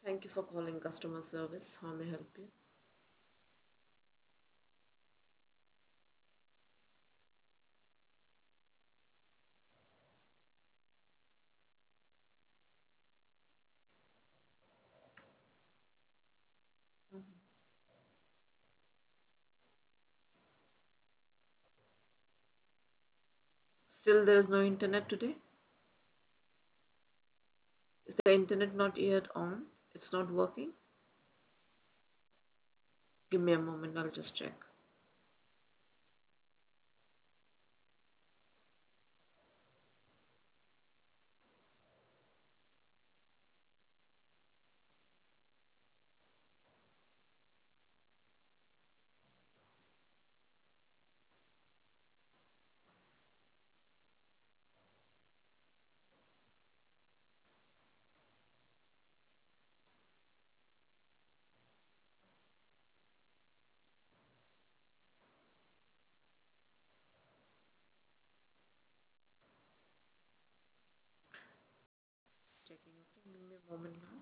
Thank you for calling customer service. How may I help you? Mhm. Still, there is no internet today? Is the internet not yet on? It's not working? Give me a moment, I'll just check. Checking, okay? Give me a moment now.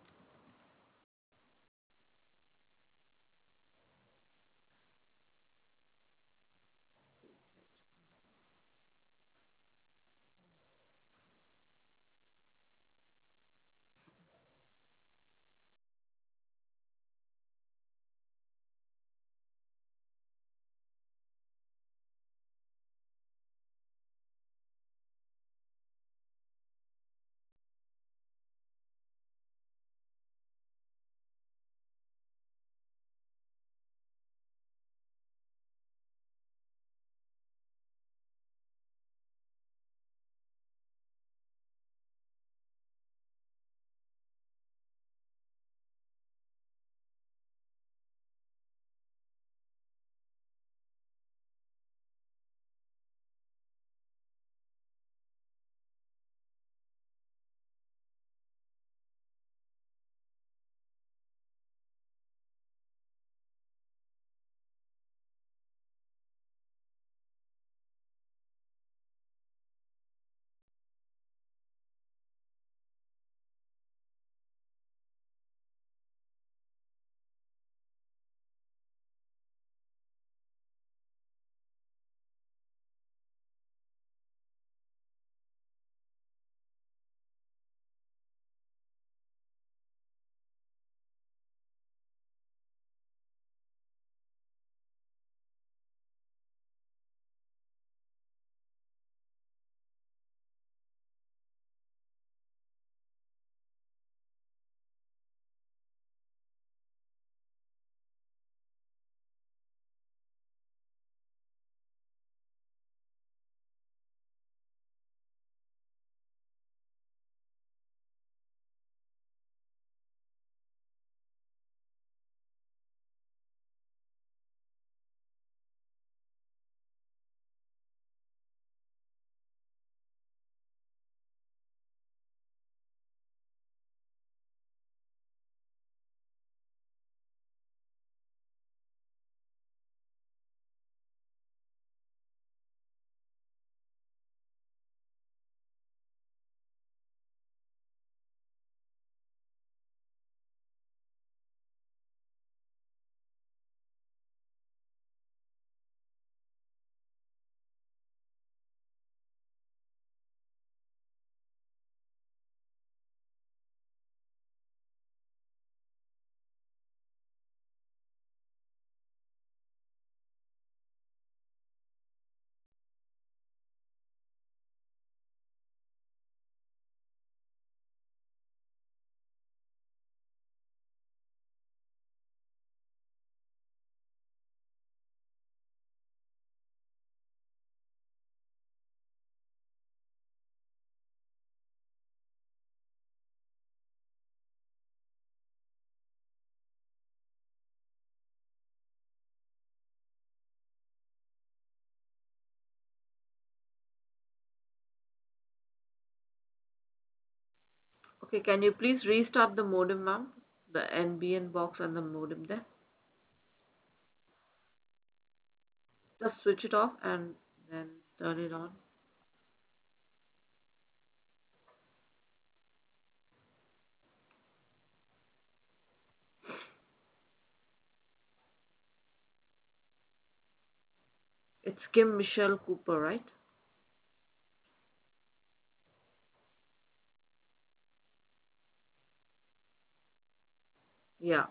Okay, can you please restart the modem, ma'am? The NBN box and the modem there. Just switch it off and then turn it on. It's Kim Michelle Cooper, right? Yeah.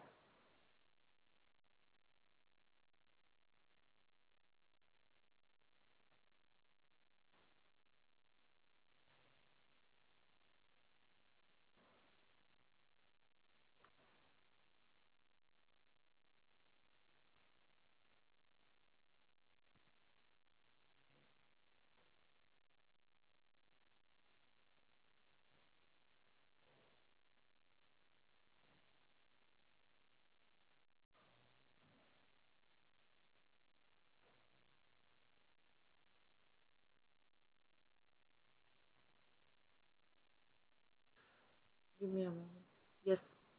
Give me a moment. Yes.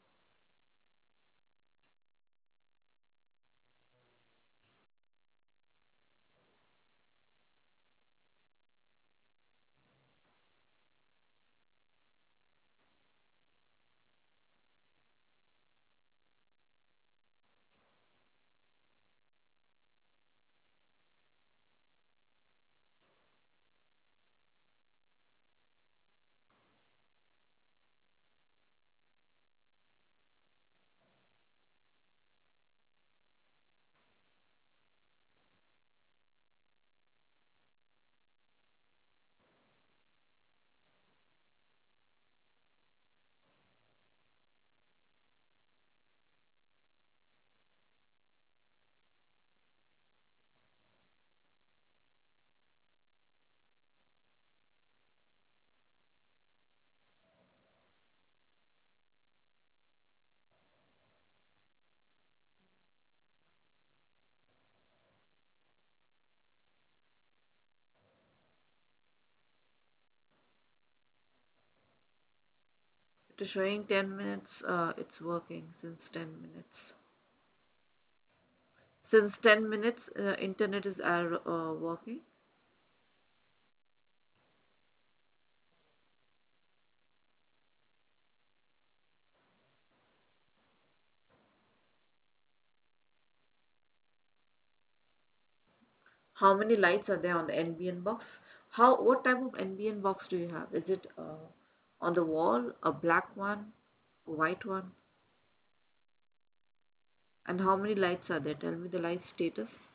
It is showing 10 minutes. It's working since 10 minutes. Since 10 minutes, internet is working. How many lights are there on the NBN box? What type of NBN box do you have? Is it on the wall, a black one, a white one? And how many lights are there? Tell me the light status.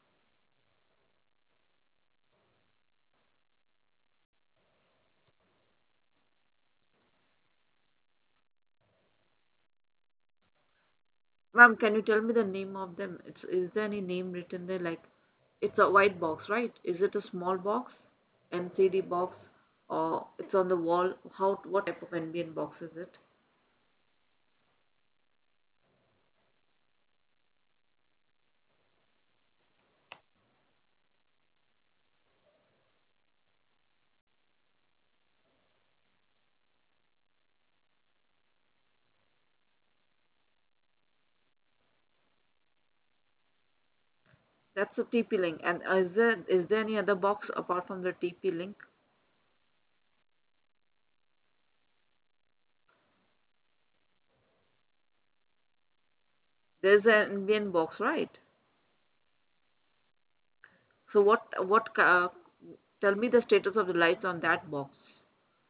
Ma'am, can you tell me the name of them? Is there any name written there? Like, it's a white box, right? Is it a small box, NCD box, or it's on the wall? What type of NBN box is it? That's a TP link. And is there any other box apart from the TP link? There's an NBN box, right? So tell me the status of the lights on that box.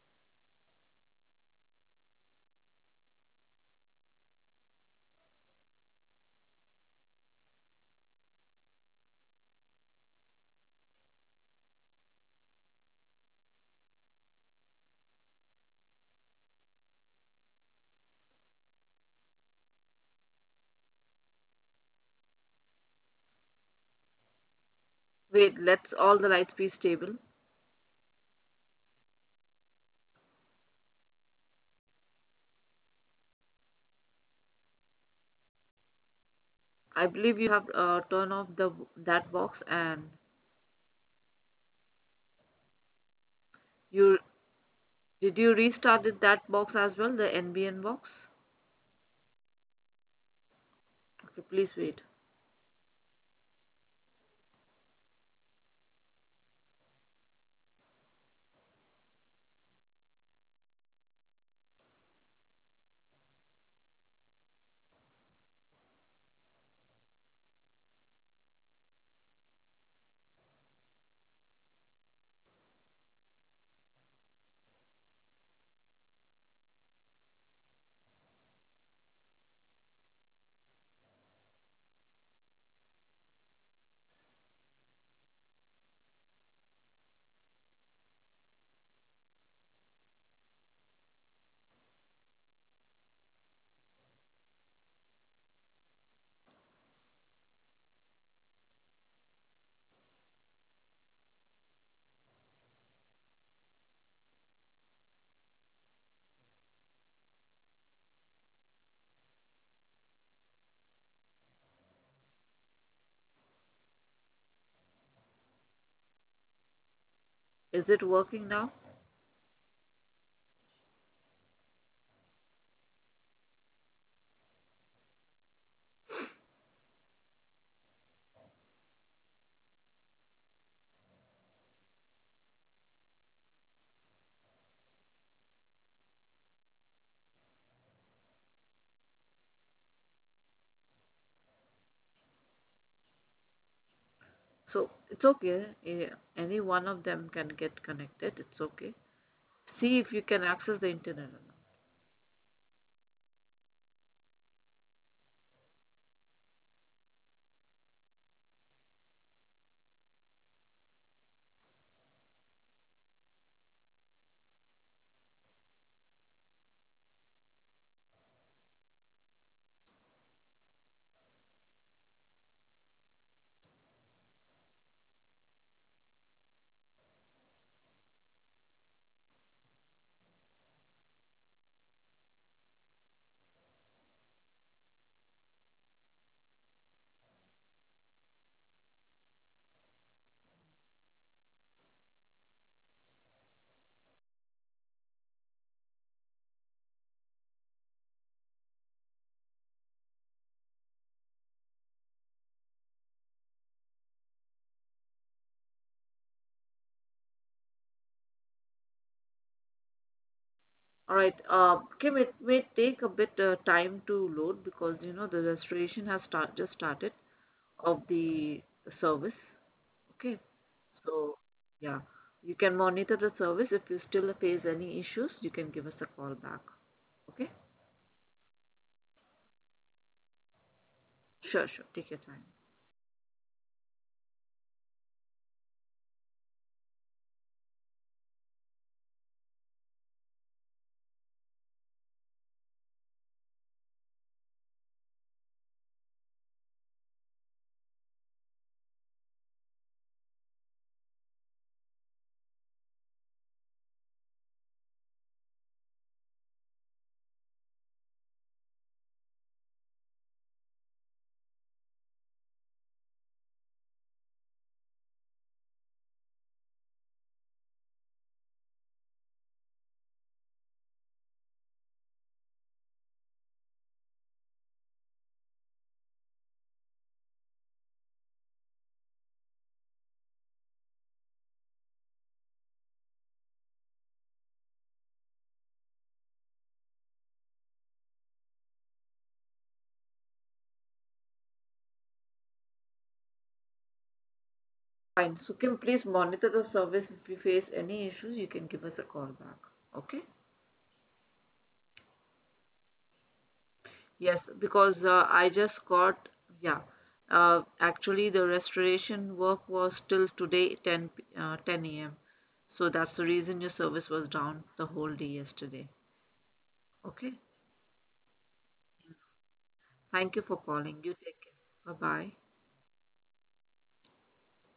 Wait, let's all the lights be stable. I believe you have turned off the that box, and you did you restart that box as well, the NBN box? Okay, please wait. Is it working now? So it's okay. Any one of them can get connected. It's okay. See if you can access the internet or not. All right. Kim, it may take a bit time to load because the restoration has just started of the service. Okay. So yeah, you can monitor the service. If you still face any issues, you can give us a call back. Okay. Sure, sure. Take your time. Fine. So Kim, please monitor the service. If you face any issues, you can give us a call back. Okay. Yes, because I just got, yeah, actually the restoration work was till today 10 a.m. So that's the reason your service was down the whole day yesterday. Okay. Thank you for calling. You take care. Bye bye.